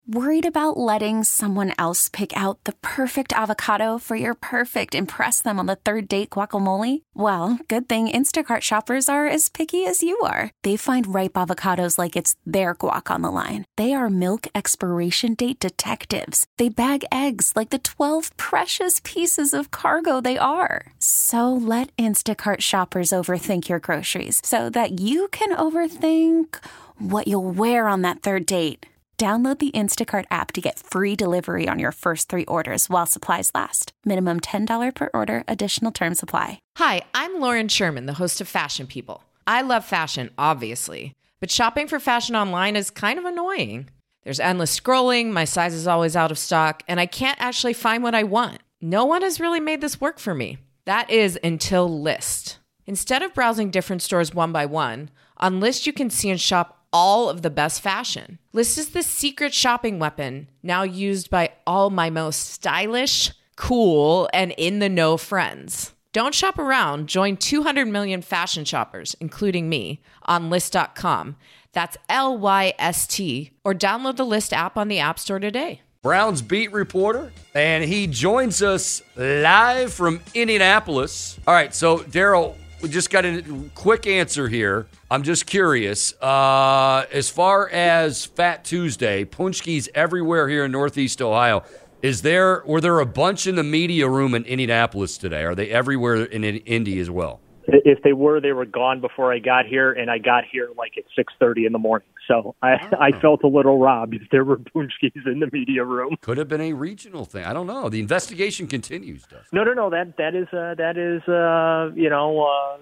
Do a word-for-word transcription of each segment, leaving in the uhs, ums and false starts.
Worried about letting someone else pick out the perfect avocado for your perfect impress them on the third date guacamole? Well, good thing Instacart shoppers are as picky as you are. They find ripe avocados like it's their guac on the line. They are milk expiration date detectives. They bag eggs like the twelve precious pieces of cargo they are. So let Instacart shoppers overthink your groceries so that you can overthink what you'll wear on that third date. Download the Instacart app to get free delivery on your first three orders while supplies last. Minimum ten dollars per order. Additional terms apply. Hi, I'm Lauren Sherman, the host of Fashion People. I love fashion, obviously, but shopping for fashion online is kind of annoying. There's endless scrolling, my size is always out of stock, and I can't actually find what I want. No one has really made this work for me. That is until Lyst. Instead of browsing different stores one by one, on Lyst you can see and shop all of the best fashion. Lyst is the secret shopping weapon now used by all my most stylish, cool, and in-the-know friends. Don't shop around. Join two hundred million fashion shoppers, including me, on Lyst dot com. That's L Y S T. Or download the Lyst app on the App Store today. Browns beat reporter, and he joins us live from Indianapolis. All right, so Daryl, we just got a quick answer here. I'm just curious. Uh, as far as Fat Tuesday, Punchki's everywhere here in Northeast Ohio. Is there were there a bunch in the media room in Indianapolis today? Are they everywhere in Indy as well? If they were, they were gone before I got here, and I got here like at six thirty in the morning. So I, oh. I felt a little robbed if there were Punchki's in the media room. Could have been a regional thing. I don't know. The investigation continues, doesn't it? No, no, no. That that is uh, that is uh, you know uh,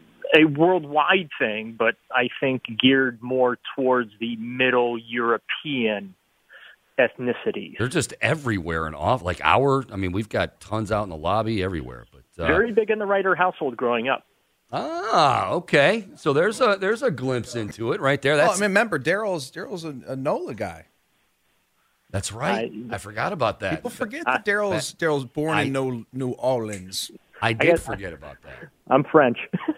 a worldwide thing, but I think geared more towards the Middle European ethnicities. They're just everywhere and off. Like our, I mean, we've got tons out in the lobby everywhere. But uh, very big in the Ryder household growing up. Ah, okay. So there's a there's a glimpse into it right there. That's, oh, I mean, remember, Daryl's Daryl's a, a NOLA guy. That's right. I, I forgot about that. People forget that Daryl's Daryl's born I, in New, New Orleans. I did I guess, forget about that. I'm French.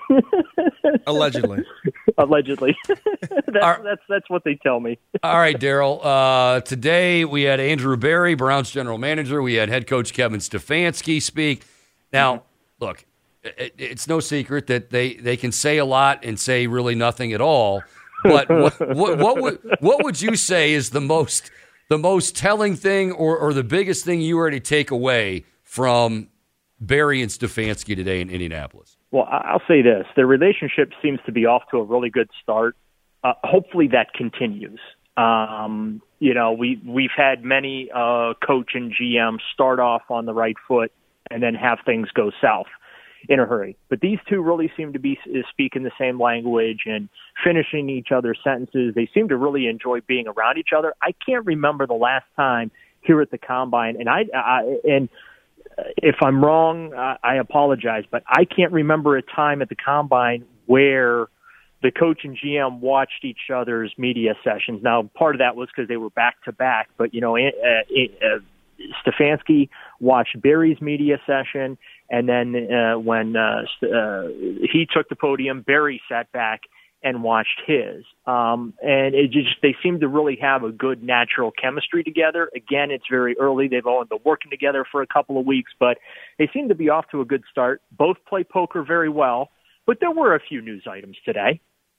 Allegedly. Allegedly. that's, Our, that's that's what they tell me. All right, Daryl. Uh, today we had Andrew Berry, Browns general manager. We had head coach Kevin Stefanski speak. Now, mm-hmm. look, it, it's no secret that they, they can say a lot and say really nothing at all. But what, what, what would what would you say is the most the most telling thing or, or the biggest thing you already take away from Berry and Stefanski today in Indianapolis? Well, I'll say this. Their relationship seems to be off to a really good start. Uh, hopefully that continues. Um, you know, we, we've had many uh, coach and G M start off on the right foot and then have things go south in a hurry. But these two really seem to be speaking the same language and finishing each other's sentences. They seem to really enjoy being around each other. I can't remember the last time here at the Combine, and I, I and – if I'm wrong, I apologize, but I can't remember a time at the Combine where the coach and G M watched each other's media sessions. Now, part of that was because they were back-to-back, but, you know, uh, uh, Stefanski watched Berry's media session, and then uh, when uh, uh, he took the podium, Berry sat back and watched his. Um, and it just they seem to really have a good natural chemistry together. Again, it's very early. They've only been working together for a couple of weeks, but they seem to be off to a good start. Both play poker very well, but there were a few news items today.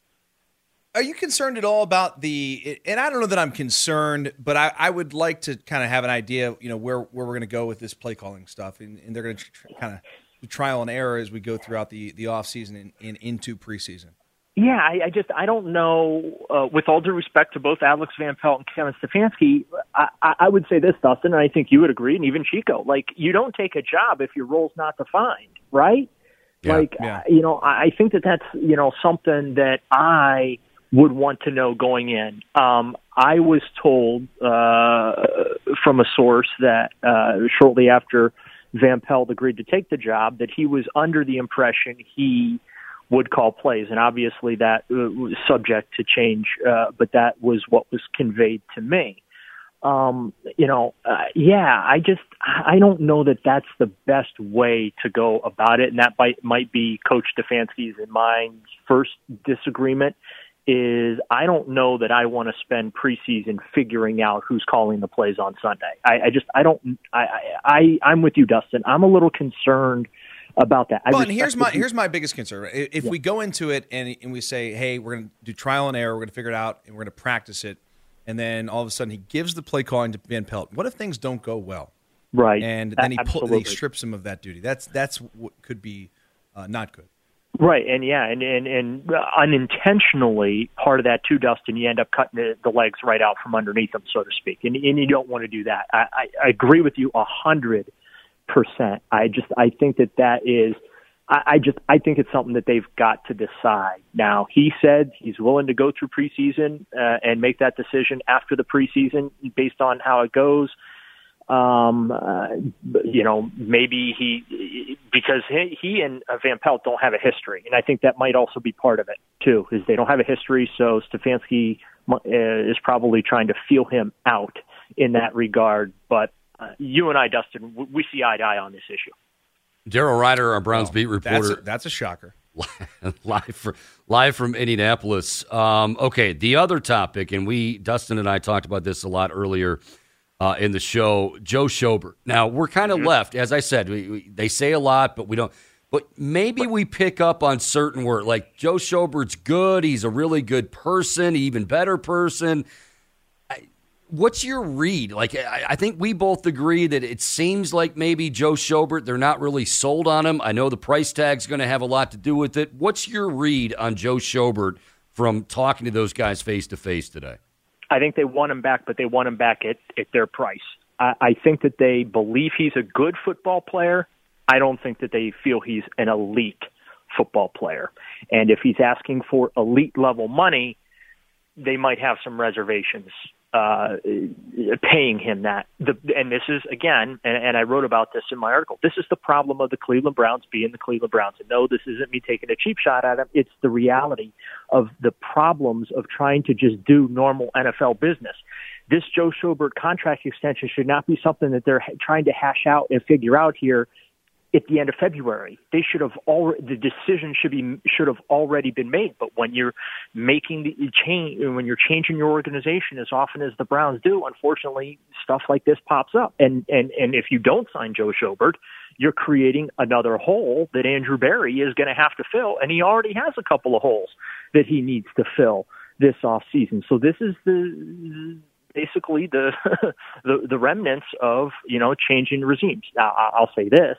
Are you concerned at all about the – and I don't know that I'm concerned, but I, I would like to kind of have an idea, you know, where, where we're going to go with this play calling stuff, and, and they're going to tr- kind of do trial and error as we go throughout the, the offseason and, and into preseason. Yeah, I, I just I don't know. Uh, with all due respect to both Alex Van Pelt and Kevin Stefanski, I, I would say this, Dustin, and I think you would agree, and even Chico. Like, you don't take a job if your role's not defined, right? Yeah, like, yeah. Uh, you know, I think that that's you know something that I would want to know going in. Um, I was told uh, from a source that uh, shortly after Van Pelt agreed to take the job, that he was under the impression he would call plays, and obviously that uh, was subject to change, uh, but that was what was conveyed to me. Um, you know, uh, yeah, I just, I don't know that that's the best way to go about it, and that might, might be Coach Stefanski's and mine's first disagreement, is I don't know that I want to spend preseason figuring out who's calling the plays on Sunday. I, I just, I don't, I, I, I'm with you, Dustin. I'm a little concerned about that. I well, and here's my, you. here's my biggest concern. If yeah. we go into it and, and we say, hey, we're going to do trial and error, we're going to figure it out, and we're going to practice it, and then all of a sudden he gives the play calling to Van Pelt. What if things don't go well? Right. And then he, pull, he strips him of that duty. That's, that's what could be uh, not good. Right, and yeah, and, and, and unintentionally, part of that too, Dustin, you end up cutting the, the legs right out from underneath them, so to speak, and, and you don't want to do that. I, I, I agree with you a hundred percent. I just, I think that that is, I, I just, I think it's something that they've got to decide. Now, he said he's willing to go through preseason uh, and make that decision after the preseason based on how it goes. Um, uh, you know, maybe he, because he, he and Van Pelt don't have a history. And I think that might also be part of it too, is they don't have a history. So Stefanski uh, is probably trying to feel him out in that regard. But uh, you and I, Dustin, we see eye to eye on this issue. Daryl Ryder, our Browns oh, beat reporter. That's a, that's a shocker. live, for, live from Indianapolis. Um, okay. The other topic, and we, Dustin and I talked about this a lot earlier, Uh, in the show, Joe Schobert. Now, we're kind of mm-hmm. left, as I said, we, we, they say a lot, but we don't. But maybe we pick up on certain words. Like, Joe Schobert's good. He's a really good person, even better person. I, what's your read? Like, I, I think we both agree that it seems like maybe Joe Schobert, they're not really sold on him. I know the price tag's going to have a lot to do with it. What's your read on Joe Schobert from talking to those guys face-to-face today? I think they want him back, but they want him back at, at their price. I, I think that they believe he's a good football player. I don't think that they feel he's an elite football player. And if he's asking for elite level money, they might have some reservations uh, paying him that. The, and this is, again, and, and I wrote about this in my article, this is the problem of the Cleveland Browns being the Cleveland Browns. And no, this isn't me taking a cheap shot at him. It's the reality of the problems of trying to just do normal N F L business. This Joe Schobert contract extension should not be something that they're trying to hash out and figure out here at the end of February. They should have already, the decision should be, should have already been made. But when you're making the change, when you're changing your organization as often as the Browns do, unfortunately, stuff like this pops up. And, and, and if you don't sign Joe Schobert, you're creating another hole that Andrew Berry is going to have to fill. And he already has a couple of holes that he needs to fill this offseason. So this is the, basically the, the, the remnants of, you know, changing regimes. Now, I'll say this.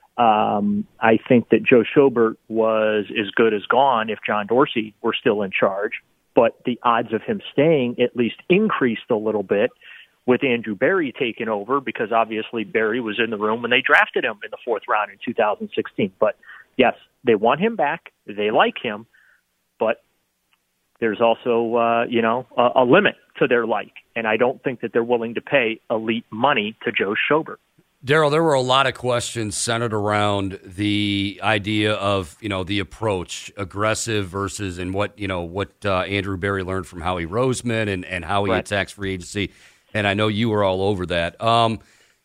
Um, I think that Joe Schobert was as good as gone if John Dorsey were still in charge, but the odds of him staying at least increased a little bit with Andrew Berry taking over, because obviously Berry was in the room when they drafted him in the fourth round in two thousand sixteen. But yes, they want him back. They like him, but there's also, uh, you know, a, a limit to their like, and I don't think that they're willing to pay elite money to Joe Schobert. Daryl, there were a lot of questions centered around the idea of, you know, the approach, aggressive versus, and what, you know, what uh, Andrew Berry learned from Howie Roseman and, and how he right. attacks free agency. And I know you were all over that. Um,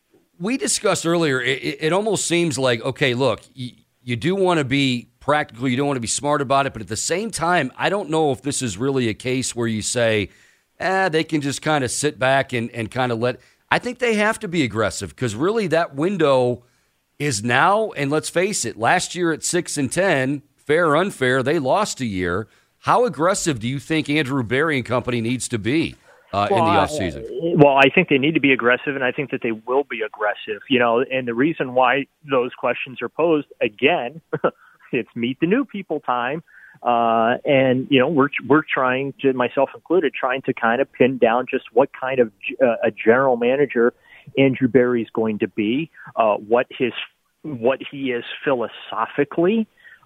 we discussed earlier, it, it almost seems like, okay, look, you, you do want to be practical, you don't want to be smart about it, but at the same time, I don't know if this is really a case where you say, eh, they can just kind of sit back and, and kind of let – I think they have to be aggressive, because really that window is now, and let's face it, last year at six and ten, fair or unfair, they lost a year. How aggressive do you think Andrew Berry and company needs to be uh, well, in the offseason? Uh, well, I think they need to be aggressive, and I think that they will be aggressive. You know, and the reason why those questions are posed, again, it's meet the new people time. Uh, and, you know, we're, we're trying to, myself included, trying to kind of pin down just what kind of uh, a general manager Andrew Berry is going to be, uh, what his, what he is philosophically,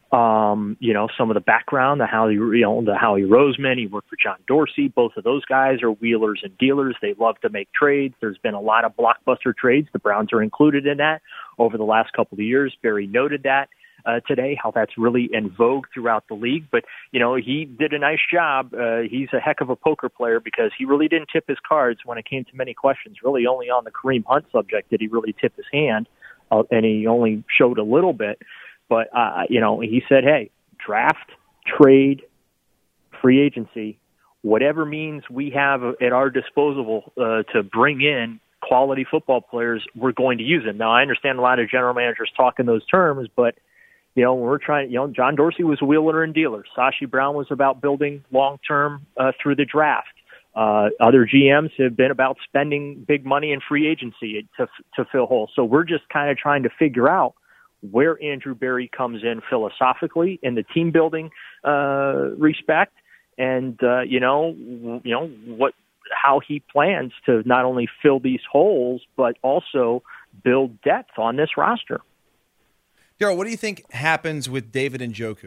um, you know, some of the background, the Howie, you know, the Howie Roseman, he worked for John Dorsey. Both of those guys are wheelers and dealers. They love to make trades. There's been a lot of blockbuster trades. The Browns are included in that over the last couple of years. Berry noted that. Uh, today, how that's really in vogue throughout the league. But, you know, he did a nice job. Uh, he's a heck of a poker player, because he really didn't tip his cards when it came to many questions. Really only on the Kareem Hunt subject did he really tip his hand, uh, and he only showed a little bit. But, uh, you know, he said, hey, draft, trade, free agency, whatever means we have at our disposal uh, to bring in quality football players, we're going to use them. Now, I understand a lot of general managers talk in those terms, but, you know, when we're trying, you know, John Dorsey was a wheeler and dealer. Sashi Brown was about building long-term uh, through the draft. Uh, other G Ms have been about spending big money in free agency to to fill holes. So we're just kind of trying to figure out where Andrew Berry comes in philosophically in the team building uh, respect, and uh, you know, you know what, how he plans to not only fill these holes but also build depth on this roster. Daryl, what do you think happens with David Njoku?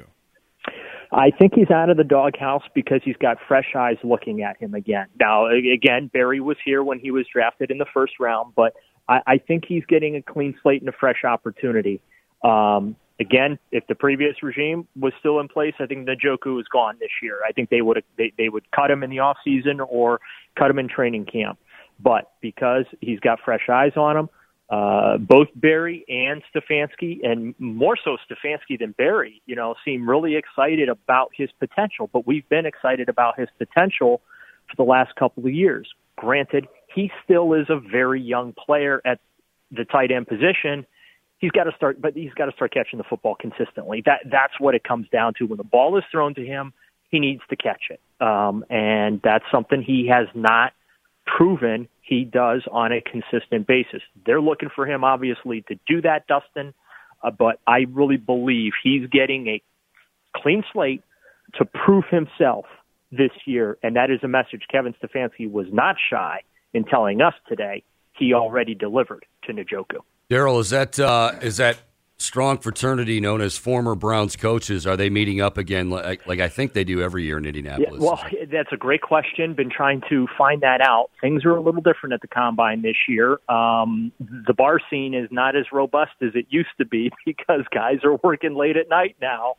I think he's out of the doghouse because he's got fresh eyes looking at him again. Now, again, Berry was here when he was drafted in the first round, but I, I think he's getting a clean slate and a fresh opportunity. Um, again, if the previous regime was still in place, I think Njoku is gone this year. I think they would they, they would cut him in the off season or cut him in training camp. But because he's got fresh eyes on him, Uh, both Berry and Stefanski, and more so Stefanski than Berry, you know, seem really excited about his potential. But we've been excited about his potential for the last couple of years. Granted, he still is a very young player at the tight end position. He's got to start, but he's got to start catching the football consistently. That that's what it comes down to. When the ball is thrown to him, he needs to catch it, um, and that's something he has not proven he does on a consistent basis. They're looking for him, obviously, to do that, Dustin, uh, but I really believe he's getting a clean slate to prove himself this year, and that is a message Kevin Stefanski was not shy in telling us today he already delivered to Njoku. Daryl, is that uh, is that strong fraternity known as former Browns coaches, are they meeting up again like, like I think they do every year in Indianapolis? Yeah, well, that's a great question. Been trying to find that out. Things are a little different at the Combine this year. Um, the bar scene is not as robust as it used to be because guys are working late at night now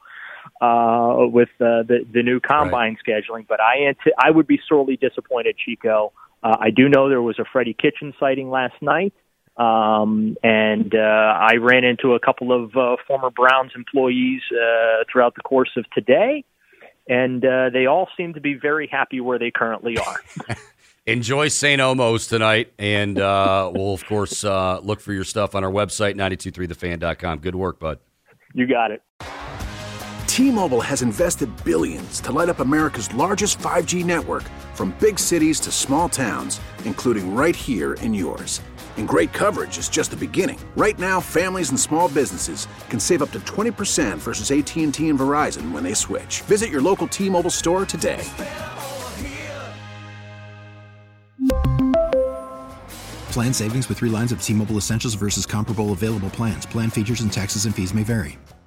uh, with uh, the, the new Combine right. scheduling. But I, anti- I would be sorely disappointed, Chico. Uh, I do know there was a Freddie Kitchen sighting last night. Um, and uh, I ran into a couple of uh, former Browns employees uh, throughout the course of today, and uh, they all seem to be very happy where they currently are. Enjoy Saint Omo's tonight, and uh, we'll, of course, uh, look for your stuff on our website, nine two three the fan dot com. Good work, bud. You got it. T-Mobile has invested billions to light up America's largest five G network, from big cities to small towns, including right here in yours. And great coverage is just the beginning. Right now, families and small businesses can save up to twenty percent versus A T and T and Verizon when they switch. Visit your local T-Mobile store today. Plan savings with three lines of T-Mobile Essentials versus comparable available plans. Plan features and taxes and fees may vary.